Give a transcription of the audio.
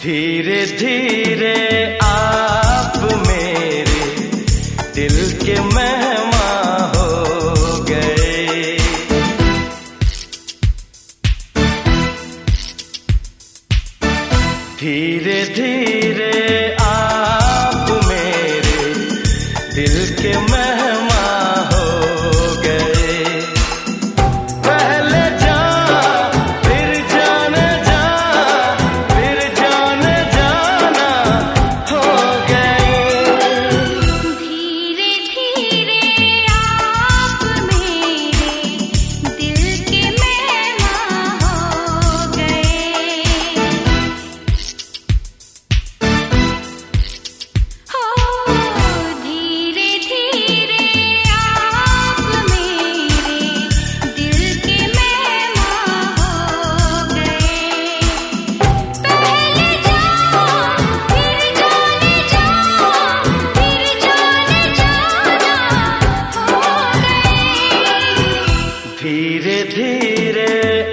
धीरे धीरे आप मेरे दिल के मेहमान हो गए। धीरे धीरे आप मेरे दिल के मेहमान हो गए। पहले जान फिर जाने जा, फिर जाने जाना हो गए। धीरे धीरे आप मेरे दिल के मेहमान हो गए। हो धीरे धीरे आप मेरे दिल के मेहमान हो गए। पहले जान फिर जाने जा, फिर जाने जाना हो गए। धीरे धीरे